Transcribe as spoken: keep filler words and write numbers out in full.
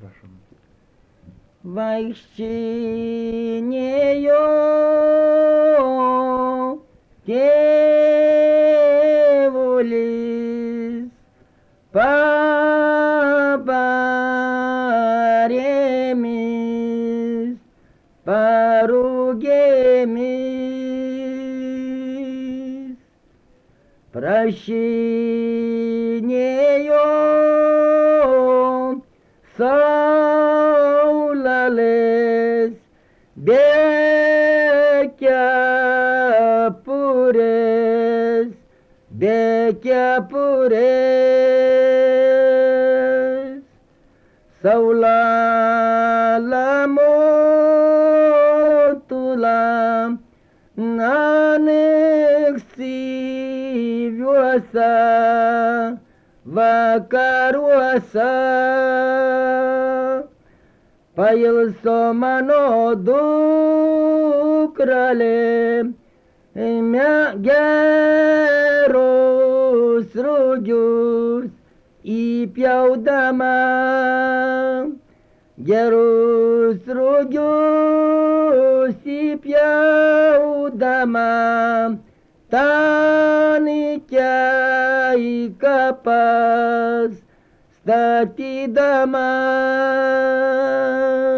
Prašom. Vaikštinėjo tėvulis pabarėmis, parugėmis, prašinėjo saulelės be kepurės, be kepurės. Saulelė motulam ankstyviuose vakaruose pailso mano dukrelė, gerus rugius įpjaudama, gerus rugius įpjaudama, ten į kapas statydama.